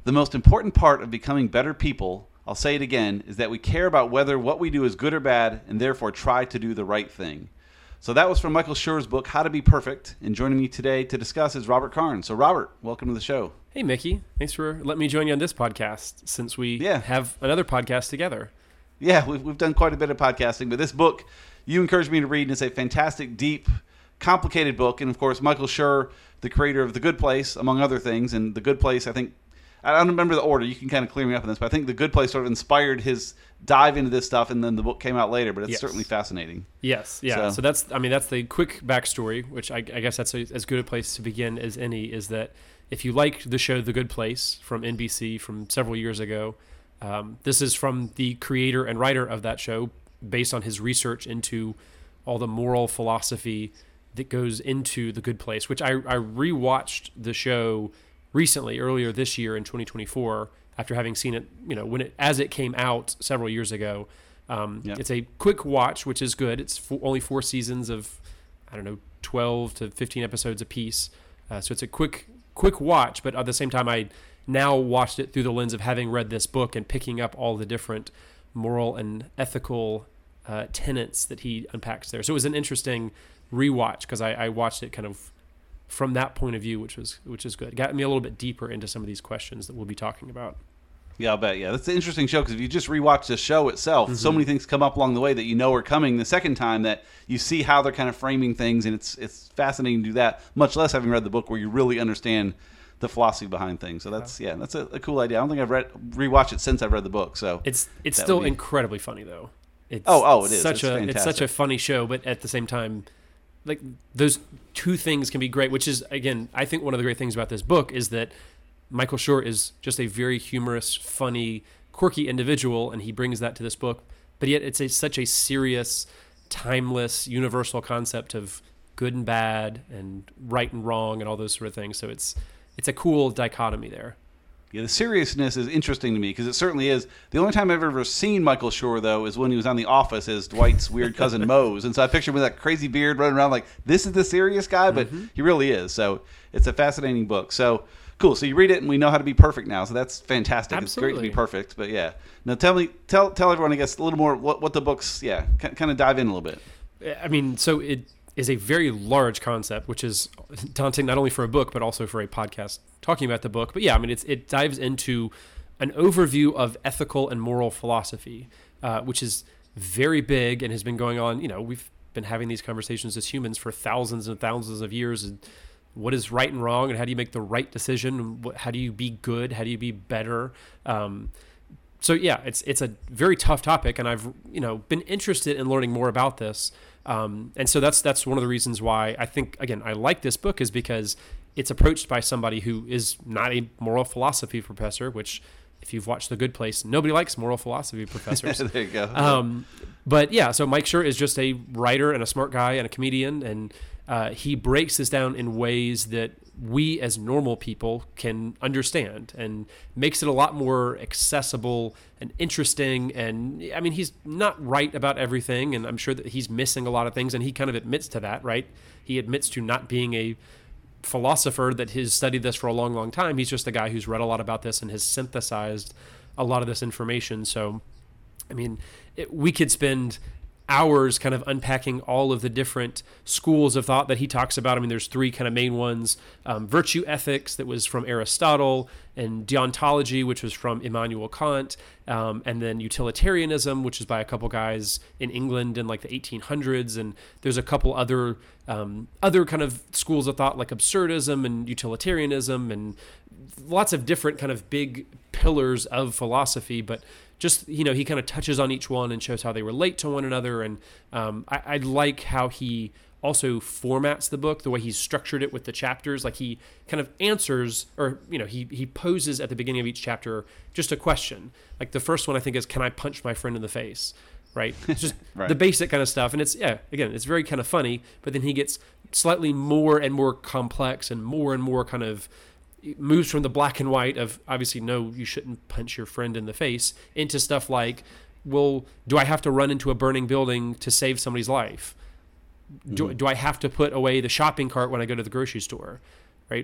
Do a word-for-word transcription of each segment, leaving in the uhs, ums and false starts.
The most important part of becoming better people, I'll say it again, is that we care about whether what we do is good or bad and therefore try to do the right thing. So that was from Michael Schur's book, How to Be Perfect. And joining me today to discuss is Robert Karn. So Robert, welcome to the show. Hey, Mickey. Thanks for letting me join you on this podcast since we yeah. have another podcast together. Yeah, we've, we've done quite a bit of podcasting, but this book you encouraged me to read, and it's a fantastic, deep, complicated book. And of course, Michael Schur, the creator of The Good Place, among other things. And The Good Place, I think, I don't remember the order. You can kind of clear me up on this, but I think The Good Place sort of inspired his dive into this stuff, and then the book came out later, but it's yes. certainly fascinating. Yes, yeah. So. so that's, I mean, that's the quick backstory, which I, I guess that's a, as good a place to begin as any, is that if you like the show The Good Place from N B C from several years ago, um, this is from the creator and writer of that show, based on his research into all the moral philosophy that goes into The Good Place, which I, I rewatched the show recently, earlier this year in twenty twenty-four, after having seen it, you know, when it as it came out several years ago. Um, yep. It's a quick watch, which is good. It's four, only four seasons of, I don't know, twelve to fifteen episodes apiece. Uh, so it's a quick quick watch, but at the same time, I now watched it through the lens of having read this book and picking up all the different moral and ethical uh, tenets that he unpacks there. So it was an interesting rewatch because I, I watched it kind of from that point of view, which was which is good. It got me a little bit deeper into some of these questions that we'll be talking about. Yeah, I'll bet. Yeah, that's an interesting show because if you just rewatch the show itself, mm-hmm. so many things come up along the way that you know are coming the second time that you see how they're kind of framing things, and it's it's fascinating to do that, much less having read the book where you really understand the philosophy behind things. So that's, yeah, that's a, a cool idea. I don't think I've read rewatched it since I've read the book. So It's it's still be... incredibly funny, though. It's oh, oh, it is. Such it's a, fantastic. It's such a funny show, but at the same time, like those two things can be great, which is, again, I think one of the great things about this book is that Michael Schur is just a very humorous, funny, quirky individual, and he brings that to this book. But yet it's a, such a serious, timeless, universal concept of good and bad and right and wrong and all those sort of things. So it's it's a cool dichotomy there. Yeah, the seriousness is interesting to me because it certainly is. The only time I've ever seen Michael Schur, though, is when he was on The Office as Dwight's weird cousin Mose. And so I picture him with that crazy beard running around like, this is the serious guy, but mm-hmm. he really is. So it's a fascinating book. So cool. So you read it and we know how to be perfect now. So that's fantastic. Absolutely. It's great to be perfect. But yeah. Now tell me, tell tell everyone, I guess, a little more what, what the book's, yeah, kind of dive in a little bit. I mean, so it is a very large concept, which is daunting not only for a book, but also for a podcast talking about the book. But yeah, I mean, it's, it dives into an overview of ethical and moral philosophy, uh, which is very big and has been going on. You know, we've been having these conversations as humans for thousands and thousands of years. And what is right and wrong, and how do you make the right decision? How do you be good? How do you be better? Um, so yeah, it's it's a very tough topic, and I've you know been interested in learning more about this. Um, and so that's that's one of the reasons why I think, again, I like this book, is because it's approached by somebody who is not a moral philosophy professor, which if you've watched The Good Place, nobody likes moral philosophy professors. There you go. Um, but yeah, so Mike Schur is just a writer and a smart guy and a comedian, and uh, he breaks this down in ways that we as normal people can understand and makes it a lot more accessible and interesting. And I mean, he's not right about everything, and I'm sure that he's missing a lot of things, and he kind of admits to that, right? He admits to not being a philosopher that has studied this for a long, long time. He's just a guy who's read a lot about this and has synthesized a lot of this information. So, I mean, it, we could spend hours kind of unpacking all of the different schools of thought that he talks about. I mean, there's three kind of main ones: um, virtue ethics, that was from Aristotle, and deontology, which was from Immanuel Kant, um, and then utilitarianism, which is by a couple guys in England in like the eighteen hundreds. And there's a couple other um, other kind of schools of thought like absurdism and utilitarianism, and lots of different kind of big pillars of philosophy. But just, you know, he kind of touches on each one and shows how they relate to one another. And um, I, I like how he also formats the book, the way he's structured it with the chapters. Like he kind of answers, or, you know, he, he poses at the beginning of each chapter just a question. Like the first one, I think, is, can I punch my friend in the face? Right? It's just right. The basic kind of stuff. And it's, yeah, again, it's very kind of funny, but then he gets slightly more and more complex and more and more kind of moves from the black and white of obviously, no, you shouldn't punch your friend in the face, into stuff like, well, do I have to run into a burning building to save somebody's life? Do, mm-hmm. do I have to put away the shopping cart when I go to the grocery store? Right?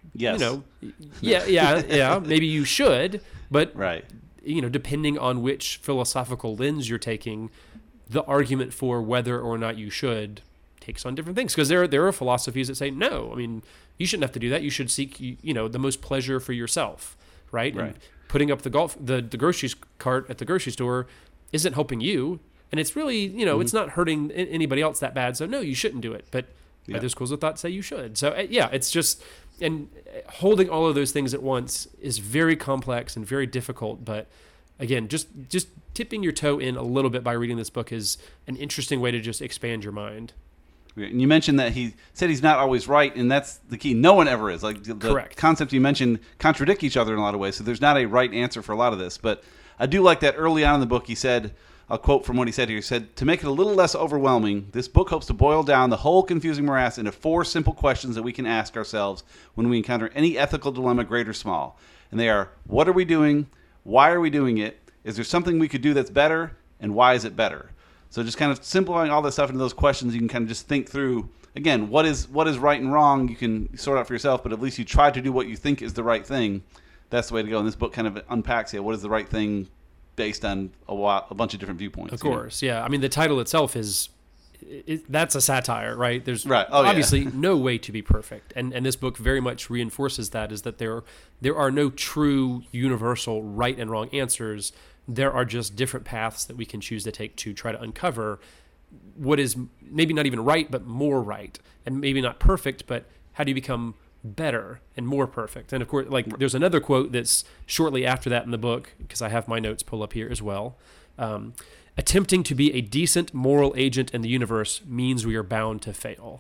Yes. You know, yeah, yeah, yeah. Maybe you should, but right. You know, depending on which philosophical lens you're taking, the argument for whether or not you should takes on different things. Because there there are philosophies that say no. I mean, you shouldn't have to do that. You should seek you, you know the most pleasure for yourself, right? Right. And putting up the golf the the grocery cart at the grocery store isn't helping you, and it's really you know mm-hmm. it's not hurting anybody else that bad. So no, you shouldn't do it. But yeah. other schools of thought say you should. So yeah, it's just and holding all of those things at once is very complex and very difficult. But again, just just tipping your toe in a little bit by reading this book is an interesting way to just expand your mind. And you mentioned that he said he's not always right, and that's the key. No one ever is. Like the Correct. concepts you mentioned contradict each other in a lot of ways, so there's not a right answer for a lot of this. But I do like that early on in the book he said, I'll quote from what he said here, he said, "To make it a little less overwhelming, this book hopes to boil down the whole confusing morass into four simple questions that we can ask ourselves when we encounter any ethical dilemma, great or small. And they are, what are we doing? Why are we doing it? Is there something we could do that's better? And why is it better?" So just kind of simplifying all that stuff into those questions, you can kind of just think through, again, what is what is right and wrong, you can sort out for yourself, but at least you try to do what you think is the right thing. That's the way to go. And this book kind of unpacks it. What is the right thing based on a, while, a bunch of different viewpoints. Of course, know? yeah. I mean, the title itself is, it, that's a satire, right? There's right. oh, obviously yeah. no way to be perfect. And and this book very much reinforces that, is that there, there are no true universal right and wrong answers. There are just different paths that we can choose to take to try to uncover what is maybe not even right, but more right, and maybe not perfect, but how do you become better and more perfect? And of course, like there's another quote that's shortly after that in the book, because I have my notes pull up here as well. Um, Attempting to be a decent moral agent in the universe means we are bound to fail.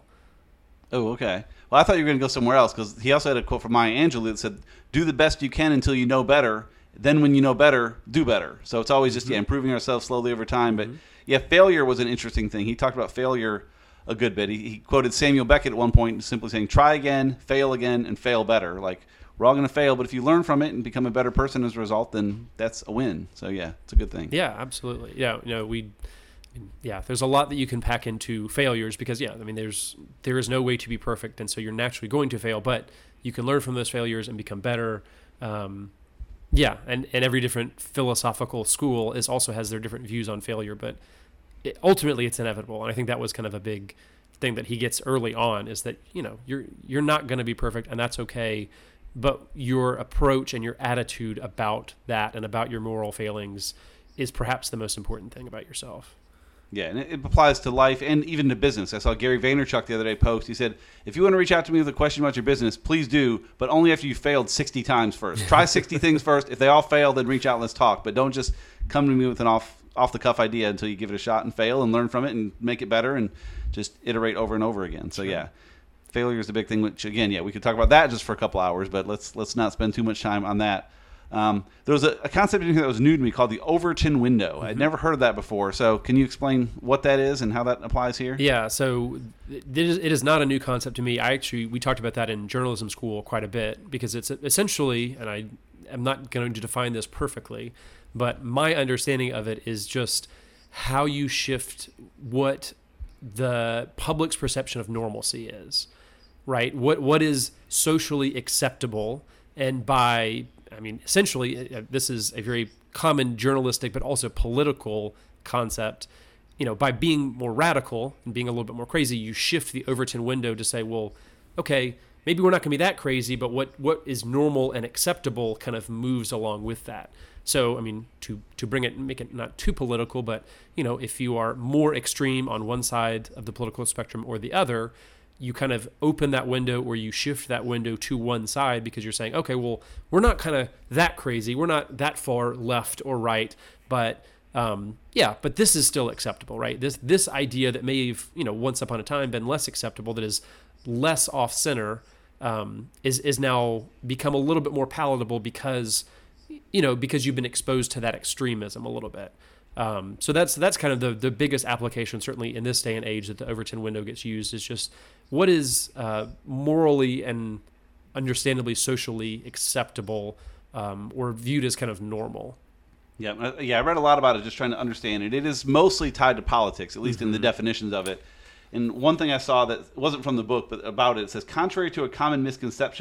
Oh, okay. Well, I thought you were going to go somewhere else, because he also had a quote from Maya Angelou that said, "Do the best you can until you know better. Then when you know better, do better." So it's always just, mm-hmm. yeah, improving ourselves slowly over time. But, mm-hmm. yeah, failure was an interesting thing. He talked about failure a good bit. He, he quoted Samuel Beckett at one point simply saying, "Try again, fail again, and fail better." Like, we're all going to fail, but if you learn from it and become a better person as a result, then that's a win. So, yeah, it's a good thing. Yeah, absolutely. Yeah, you know, we... Yeah, there's a lot that you can pack into failures because, yeah, I mean, there's there is no way to be perfect, and so you're naturally going to fail, but you can learn from those failures and become better. Um, yeah, and, and every different philosophical school is also has their different views on failure, but it, ultimately it's inevitable, and I think that was kind of a big thing that he gets early on, is that, you know, you're you're not going to be perfect, and that's okay, but your approach and your attitude about that and about your moral failings is perhaps the most important thing about yourself. Yeah, and it applies to life and even to business. I saw Gary Vaynerchuk the other day post. He said, "If you want to reach out to me with a question about your business, please do, but only after you failed sixty times first. Try sixty things first. If they all fail, then reach out and let's talk. But don't just come to me with an off, off-the-cuff idea until you give it a shot and fail and learn from it and make it better and just iterate over and over again." So, yeah, failure is the big thing, which, again, yeah, we could talk about that just for a couple hours, but let's let's not spend too much time on that. Um, there was a, a concept in here that was new to me called the Overton window. Mm-hmm. I'd never heard of that before. So can you explain what that is and how that applies here? Yeah, so it is, it is not a new concept to me. I actually, we talked about that in journalism school quite a bit, because it's essentially, and I am not going to define this perfectly, but my understanding of it is just how you shift what the public's perception of normalcy is, right? What What is socially acceptable, and by I mean, essentially, uh, this is a very common journalistic but also political concept. You know, by being more radical and being a little bit more crazy, you shift the Overton window to say, well, okay, maybe we're not going to be that crazy, but what what is normal and acceptable kind of moves along with that. So, I mean, to to bring it, make it not too political, but, you know, if you are more extreme on one side of the political spectrum or the other, you kind of open that window, or you shift that window to one side, because you're saying, okay, well, we're not kind of that crazy. We're not that far left or right, but um, yeah, but this is still acceptable, right? This this idea that may have, you know, once upon a time been less acceptable, that is less off center, um, is is now become a little bit more palatable because, you know, because you've been exposed to that extremism a little bit. Um, so that's that's kind of the, the biggest application, certainly in this day and age, that the Overton window gets used, is just what is uh, morally and understandably socially acceptable, um, or viewed as kind of normal. Yeah, yeah, I read a lot about it, just trying to understand it. It is mostly tied to politics, at least mm-hmm. in the definitions of it. And one thing I saw that wasn't from the book, but about it, it says, contrary to a common misconception,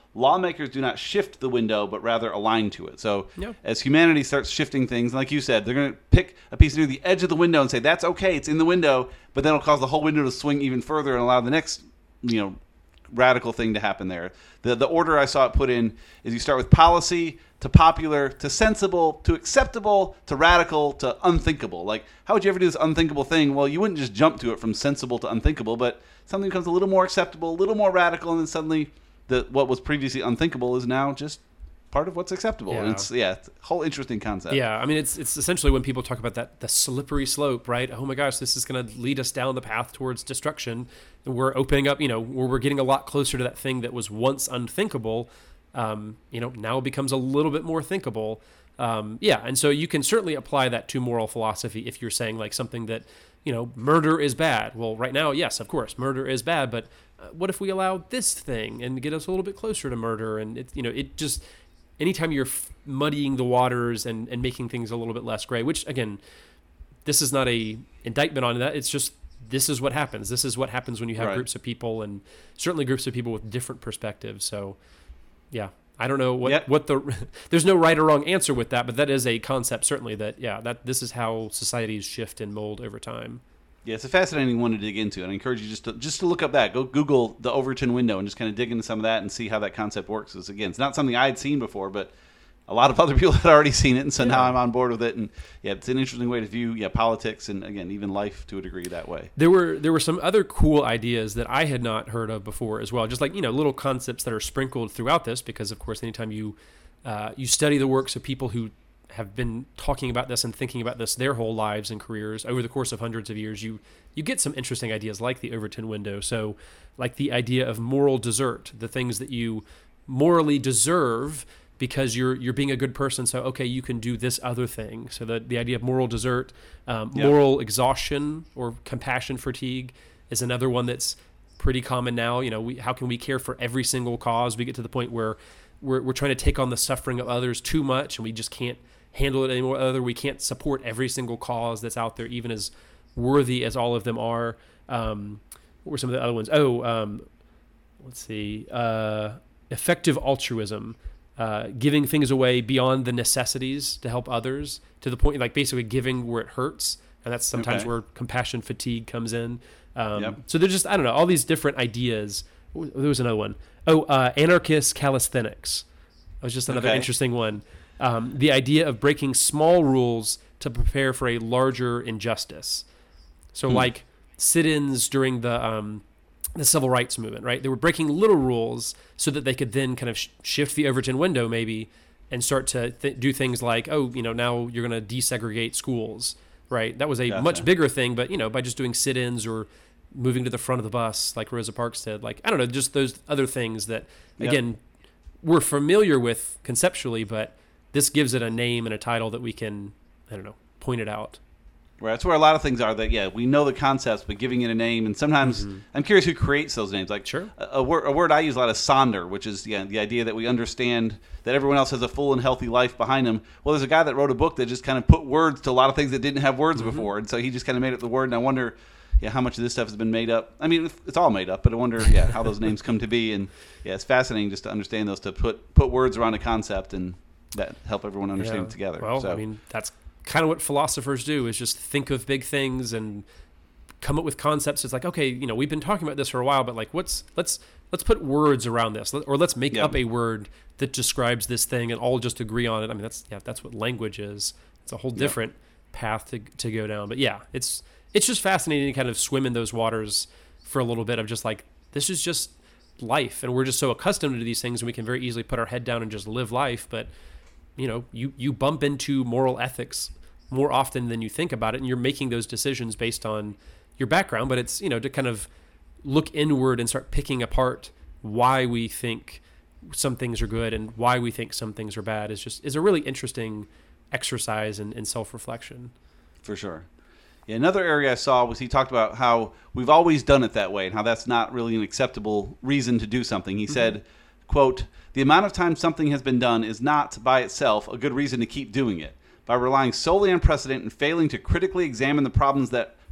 lawmakers do not shift the window, but rather align to it. So Yep. as humanity starts shifting things, like you said, they're going to pick a piece near the edge of the window and say, that's okay, it's in the window, but then it'll cause the whole window to swing even further and allow the next, you know, radical thing to happen there. The the order I saw it put in is you start with policy to popular to sensible to acceptable to radical to unthinkable. Like, how would you ever do this unthinkable thing? Well, you wouldn't just jump to it from sensible to unthinkable, but something becomes a little more acceptable, a little more radical, and then suddenly the what was previously unthinkable is now just part of what's acceptable. Yeah. And it's yeah, it's a whole interesting concept. Yeah, I mean, it's it's essentially when people talk about that the slippery slope, right? Oh my gosh, this is going to lead us down the path towards destruction, and we're opening up, you know, where we're getting a lot closer to that thing that was once unthinkable. Um, you know, now it becomes a little bit more thinkable. Um, yeah, and so you can certainly apply that to moral philosophy if you're saying like something that, you know, murder is bad. Well, right now, yes, of course, murder is bad, but uh, what if we allow this thing and get us a little bit closer to murder? And it, you know, it just anytime you're f- muddying the waters and, and making things a little bit less gray, which again, this is not a indictment on that. It's just, this is what happens. This is what happens when you have Right. groups of people, and certainly groups of people with different perspectives. So yeah, I don't know what, Yep. what the, there's no right or wrong answer with that, but that is a concept certainly that, yeah, that this is how societies shift and mold over time. Yeah, it's a fascinating one to dig into, and I encourage you just to just to look up that. Go Google the Overton window and just kind of dig into some of that and see how that concept works. Because again, it's not something I had seen before, but a lot of other people had already seen it, and so Yeah. now I'm on board with it. And yeah, it's an interesting way to view yeah politics and again even life to a degree that way. There were there were some other cool ideas that I had not heard of before as well. Just like, you know, little concepts that are sprinkled throughout this, because of course, anytime you uh, you study the works of people who have been talking about this and thinking about this their whole lives and careers over the course of hundreds of years, you you get some interesting ideas like the Overton window. So like the idea of moral desert, the things that you morally deserve because you're you're being a good person. So, okay, you can do this other thing. So the, the idea of moral desert, um, Yep. moral exhaustion or compassion fatigue is another one that's pretty common now. You know, we, how can we care for every single cause? We get to the point where we're, we're trying to take on the suffering of others too much, and we just can't handle it anymore. Other, we can't support every single cause that's out there, even as worthy as all of them are. Um, what were some of the other ones? Oh, um, let's see. Uh, effective altruism. Uh, giving things away beyond the necessities to help others, to the point like basically giving where it hurts, and that's sometimes Okay. where compassion fatigue comes in. Um, Yep. So they're just, I don't know, all these different ideas. There was another one. Oh, uh, anarchist calisthenics. That was just another Okay. interesting one. Um, the idea of breaking small rules to prepare for a larger injustice. So Hmm. like sit-ins during the um, the civil rights movement, right? They were breaking little rules so that they could then kind of sh- shift the Overton window maybe and start to th- do things like, oh, you know, now you're going to desegregate schools, right? That was a Gotcha. much bigger thing, but, you know, by just doing sit-ins or moving to the front of the bus like Rosa Parks did, like, I don't know, just those other things that, Yep. again, we're familiar with conceptually, but this gives it a name and a title that we can, I don't know, point it out. Right, that's where a lot of things are. That yeah, we know the concepts, but giving it a name, and sometimes I'm curious who creates those names. Like Sure. a, a word, a word I use a lot is sonder, which is yeah, the idea that we understand that everyone else has a full and healthy life behind them. Well, there's a guy that wrote a book that just kind of put words to a lot of things that didn't have words before, and so he just kind of made up the word. And I wonder, yeah, how much of this stuff has been made up. I mean, it's all made up, but I wonder, yeah, how those names come to be. And yeah, it's fascinating just to understand those, to put put words around a concept and that help everyone understand Yeah. it together. Well, so. I mean, that's kind of what philosophers do, is just think of big things and come up with concepts. It's like, okay, you know, we've been talking about this for a while, but like, what's let's let's put words around this, or let's make Yeah. up a word that describes this thing and all just agree on it. I mean, that's yeah, that's what language is. It's a whole Yeah. different path to to go down. But yeah, it's it's just fascinating to kind of swim in those waters for a little bit of just like, this is just life, and we're just so accustomed to these things, and we can very easily put our head down and just live life. But you know, you you bump into moral ethics more often than you think about it, and you're making those decisions based on your background. But it's, you know, to kind of look inward and start picking apart why we think some things are good and why we think some things are bad is just is a really interesting exercise in, in self-reflection. For sure. Yeah, another area I saw was he talked about how we've always done it that way and how that's not really an acceptable reason to do something. He mm-hmm. said, quote, "The amount of time something has been done is not by itself a good reason to keep doing it. By relying solely on precedent and failing to critically examine the problems that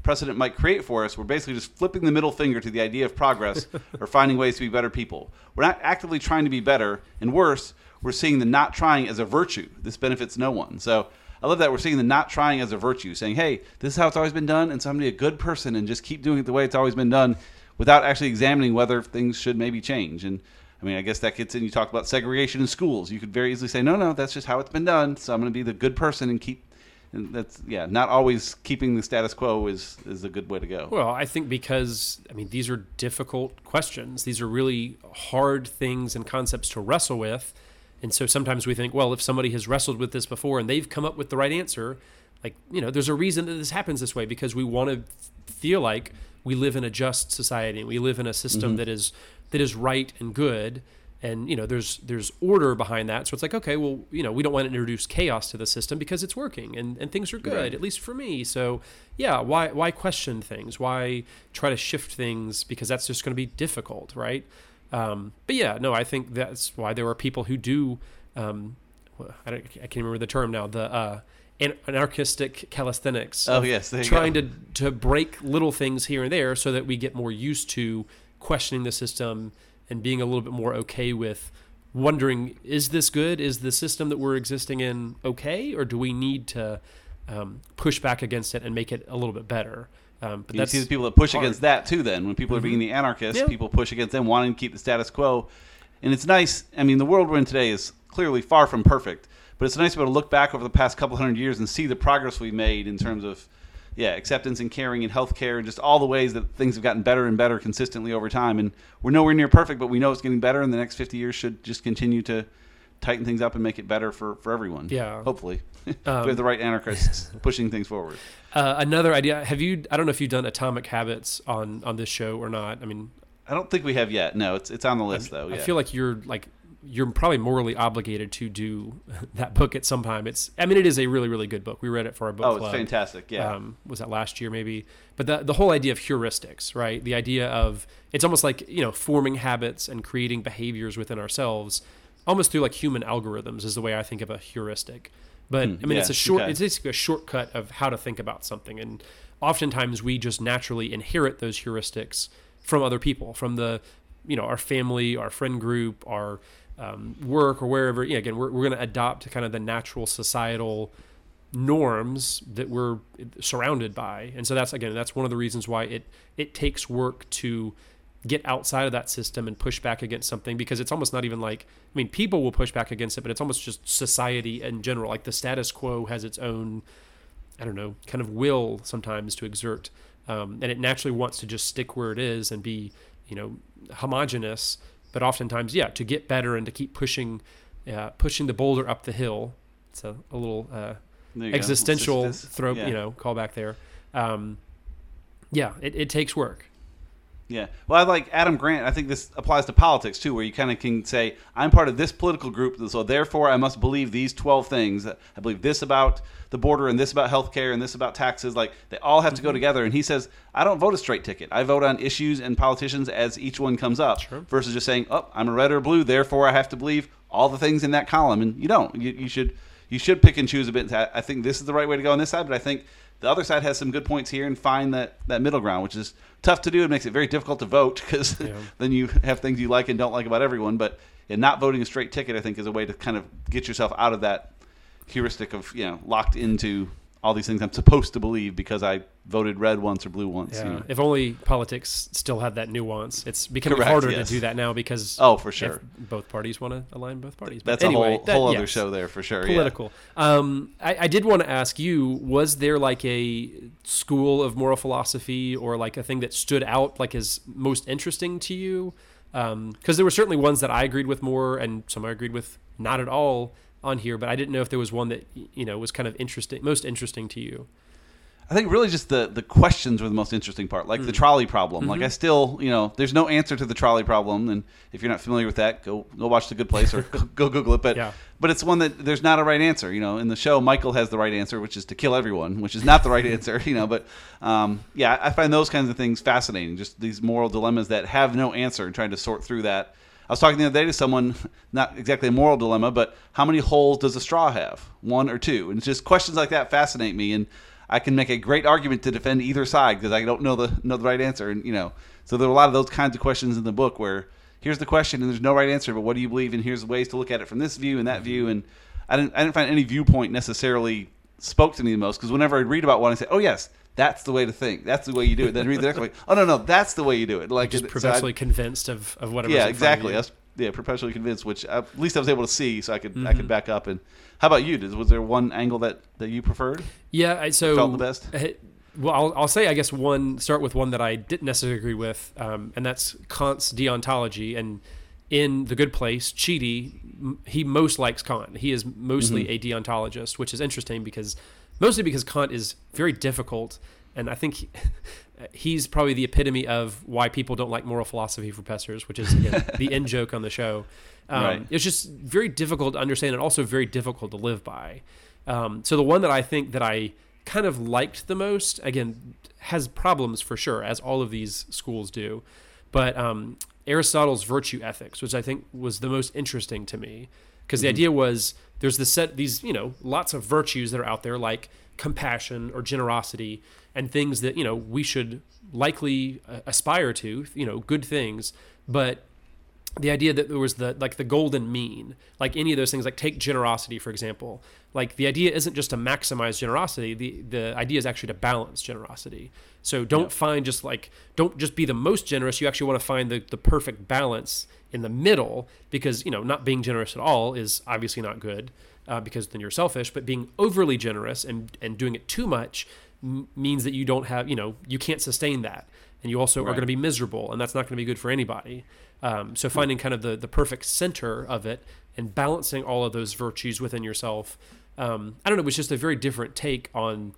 precedent might create for us, we're basically just flipping the middle finger to the idea of progress or finding ways to be better people. We're not actively trying to be better, and worse, we're seeing the not trying as a virtue. This benefits no one. So I love that we're seeing the not trying as a virtue, saying, hey, this is how it's always been done, and so I'm going to be a good person and just keep doing it the way it's always been done without actually examining whether things should maybe change. And I mean, I guess that gets in, you talk about segregation in schools. You could very easily say, no, no, that's just how it's been done, so I'm going to be the good person and keep, and that's, yeah, not always keeping the status quo is, is a good way to go. Well, I think because, I mean, these are difficult questions. These are really hard things and concepts to wrestle with. And so sometimes we think, well, if somebody has wrestled with this before and they've come up with the right answer, like, you know, there's a reason that this happens this way, because we want to feel like we live in a just society and we live in a system mm-hmm. that is that is right and good. And, you know, there's there's order behind that. So it's like, okay, well, you know, we don't want to introduce chaos to the system because it's working and, and things are good, right. At least for me. So, yeah, why why question things? Why try to shift things? Because that's just going to be difficult, right? Um, but, yeah, no, I think that's why there are people who do, um, I, don't, I can't remember the term now, the uh, anarchistic calisthenics. Oh, yes, there you trying go. to to break little things here and there so that we get more used to questioning the system and being a little bit more okay with wondering, is this good? Is the system that we're existing in okay? Or do we need to um, push back against it and make it a little bit better? Um, but you that's see the people that push hard. against that too then. When people mm-hmm. are being the anarchists, yeah. people push against them, wanting to keep the status quo. And it's nice. I mean, the world we're in today is clearly far from perfect. But it's nice to be able to look back over the past couple hundred years and see the progress we've made in terms of yeah, acceptance and caring and healthcare and just all the ways that things have gotten better and better consistently over time. And we're nowhere near perfect, but we know it's getting better, and the next fifty years should just continue to tighten things up and make it better for, for everyone. Yeah. Hopefully. Um, we have the right anarchists pushing things forward. Uh, another idea. Have you, I don't know if you've done Atomic Habits on, on this show or not. I mean, I don't think we have yet. No, it's it's on the list, though. Yeah. I feel like you're like, you're probably morally obligated to do that book at some time. It's, I mean, it is a really, really good book. We read it for our book oh, club. it's fantastic. Yeah. Um, was that last year maybe? But the, the whole idea of heuristics, right? The idea of, it's almost like, you know, forming habits and creating behaviors within ourselves, almost through like human algorithms is the way I think of a heuristic. But hmm, I mean, yeah, it's a short, okay. it's basically a shortcut of how to think about something. And oftentimes we just naturally inherit those heuristics from other people, from the, you know, our family, our friend group, our um, work, or wherever. Yeah, again, we're we're going to adopt kind of the natural societal norms that we're surrounded by. And so that's, again, that's one of the reasons why it it takes work to get outside of that system and push back against something, because it's almost not even like, I mean, people will push back against it, but it's almost just society in general. Like the status quo has its own, I don't know, kind of will sometimes to exert. Um, and it naturally wants to just stick where it is and be, you know, homogenous. But oftentimes, yeah, to get better and to keep pushing, uh, pushing the boulder up the hill. It's a, a little uh, existential this, this, throw, yeah. you know, call back there. Um, yeah, it, it takes work. Yeah. Well, I like Adam Grant. I think this applies to politics, too, where you kind of can say, I'm part of this political group, so therefore I must believe these twelve things. I believe this about the border and this about healthcare and this about taxes. Like, they all have to go together. And he says, I don't vote a straight ticket. I vote on issues and politicians as each one comes up, sure. versus just saying, oh, I'm a red or blue, therefore I have to believe all the things in that column. And you don't. You, you should you should pick and choose a bit. I think this is the right way to go on this side, but I think the other side has some good points here, and find that, that middle ground, which is tough to do. It makes it very difficult to vote, because yeah. then you have things you like and don't like about everyone. But yeah, not voting a straight ticket, I think, is a way to kind of get yourself out of that heuristic of, you know, locked into all these things I'm supposed to believe because I voted red once or blue once. Yeah. You know? If only politics still had that nuance. It's becoming Correct, harder yes. to do that now, because oh, for sure, both parties want to align both parties. But that's anyway, a whole, that, whole yes, other show there for sure. Political. Yeah. Um, I, I did want to ask you: was there like a school of moral philosophy, or like a thing that stood out, like as most interesting to you? Because um, there were certainly ones that I agreed with more, and some I agreed with not at all on here. But I didn't know if there was one that, you know, was kind of interesting, most interesting to you. I think really just the, the questions were the most interesting part, like mm. the trolley problem. Mm-hmm. Like I still, you know, there's no answer to the trolley problem, and if you're not familiar with that, go go watch The Good Place or go, go Google it. But yeah. but it's one that there's not a right answer. You know, in the show, Michael has the right answer, which is to kill everyone, which is not the right answer. You know, but um, yeah, I find those kinds of things fascinating. Just these moral dilemmas that have no answer, and trying to sort through that. I was talking the other day to someone, not exactly a moral dilemma, but how many holes does a straw have? One or two? And it's just questions like that fascinate me. And I can make a great argument to defend either side because I don't know the know the right answer. And you know, so there are a lot of those kinds of questions in the book where here's the question and there's no right answer, but what do you believe? And here's ways to look at it from this view and that view. And I didn't I didn't find any viewpoint necessarily spoke to me the most, because whenever I'd read about one, I say, oh yes, that's the way to think. That's the way you do it. Then read the next one. Oh no, no, that's the way you do it. Like just it, perpetually so convinced of, of whatever. Yeah, exactly. I was, yeah, perpetually convinced, which I, at least I was able to see, so I could Mm-hmm. I could back up. And how about you? Did, was there one angle that, that you preferred? Yeah, I- so Felt the best? uh, Well, I'll, I'll say I guess one start with one that I didn't necessarily agree with, um, and that's Kant's deontology. And in The Good Place, Chidi, m- he most likes Kant. He is mostly Mm-hmm. a deontologist, which is interesting because mostly because Kant is very difficult, and I think he, he's probably the epitome of why people don't like moral philosophy professors, which is again, the in joke on the show. Um, Right. It's just very difficult to understand and also very difficult to live by. Um, so the one that I think that I kind of liked the most, again, has problems for sure, as all of these schools do, but um, Aristotle's virtue ethics, which I think was the most interesting to me, because the idea was there's this set these you know lots of virtues that are out there like compassion or generosity and things that you know we should likely uh, aspire to, you know, good things, but the idea that there was the like the golden mean, like any of those things, like take generosity for example, like the idea isn't just to maximize generosity, the the idea is actually to balance generosity. So don't Yep. find just like don't just be the most generous, you actually want to find the, the perfect balance in the middle, because you know not being generous at all is obviously not good, uh, because then you're selfish, but being overly generous and and doing it too much m- means that you don't have, you know, you can't sustain that, and you also are Right. going to be miserable, and that's not going to be good for anybody. Um, so finding kind of the, the perfect center of it and balancing all of those virtues within yourself, um, I don't know, it was just a very different take on,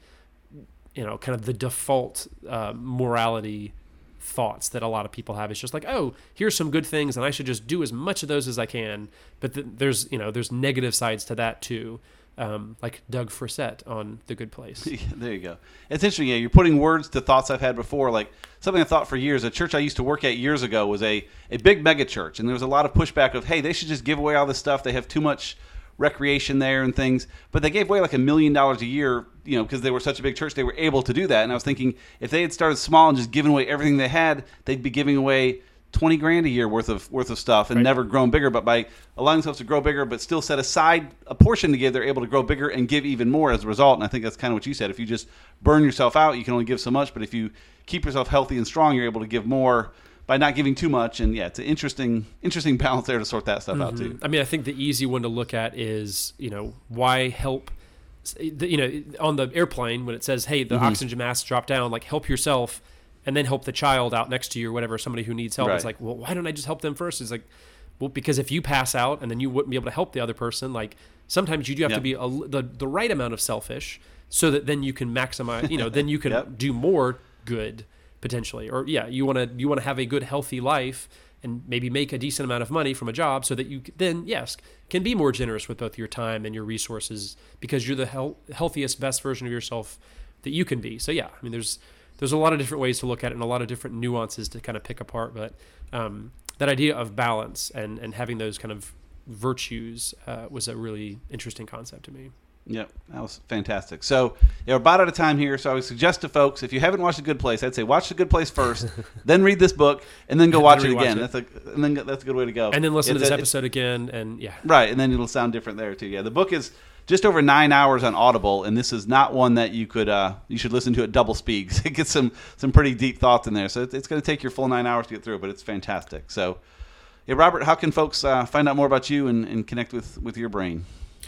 you know, kind of the default uh, morality thoughts that a lot of people have. It's just like, oh, here's some good things and I should just do as much of those as I can. But th- there's, you know, there's negative sides to that too. Um, like Doug Frissett on The Good Place. Yeah, there you go. It's interesting. Yeah, you're putting words to thoughts I've had before. Like something I thought for years. A church I used to work at years ago was a, a big mega church, and there was a lot of pushback of, hey, they should just give away all this stuff. They have too much recreation there and things. But they gave away like a million dollars a year, you know, because they were such a big church. They were able to do that. And I was thinking, if they had started small and just given away everything they had, they'd be giving away twenty grand a year worth of worth of stuff and Right. never grown bigger. But by allowing themselves to grow bigger, but still set aside a portion to give, they're able to grow bigger and give even more as a result. And I think that's kind of what you said. If you just burn yourself out, you can only give so much. But if you keep yourself healthy and strong, you're able to give more by not giving too much. And yeah, it's an interesting interesting balance there to sort that stuff out too. I mean, I think the easy one to look at is, you know, why help, you know, on the airplane when it says, hey, the Mm-hmm. oxygen mask dropped down, like help yourself and then help the child out next to you or whatever, somebody who needs help. Right. It's like, well, why don't I just help them first? It's like, well, because if you pass out and then you wouldn't be able to help the other person, like sometimes you do have Yep. to be a, the, the right amount of selfish so that then you can maximize, you know, then you can Yep. do more good potentially. Or yeah, you want to, you want to have a good, healthy life and maybe make a decent amount of money from a job so that you c- then, yes, can be more generous with both your time and your resources because you're the hel- healthiest, best version of yourself that you can be. So yeah, I mean, there's, there's a lot of different ways to look at it and a lot of different nuances to kind of pick apart. But um, that idea of balance and, and having those kind of virtues uh, was a really interesting concept to me. Yep, that was fantastic. So yeah, we're about out of time here, so I would suggest to folks, if you haven't watched The Good Place, I'd say watch The Good Place first, then read this book, and then go watch it rewatch again. it. That's a and then that's a good way to go. And then listen It's to this a- episode again. And yeah, Right, and then it'll sound different there too. Yeah, the book is just over nine hours on Audible, and this is not one that you could uh, you should listen to at double speed. It gets some some pretty deep thoughts in there, so it's, it's going to take your full nine hours to get through, but it's fantastic. So, yeah, Robert, how can folks uh, find out more about you and, and connect with, with your brain?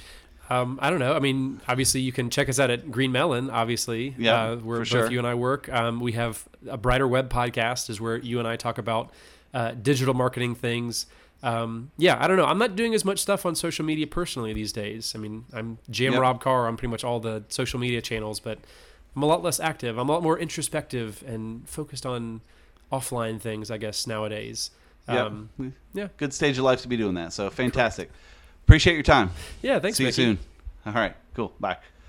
Um, I don't know. I mean, obviously, you can check us out at Green Melon, obviously, Yeah, uh, where for both sure. you and I work. Um, we have a Brighter Web podcast is where you and I talk about uh, digital marketing things. Um, yeah, I don't know. I'm not doing as much stuff on social media personally these days. I mean, I'm Jam Yep. Rob Carr on pretty much all the social media channels, but I'm a lot less active. I'm a lot more introspective and focused on offline things, I guess, nowadays. Yep. Um, yeah, yeah. good stage of life to be doing that. So fantastic. Appreciate your time. yeah, thanks, See Mickey. you soon. All right, cool. Bye.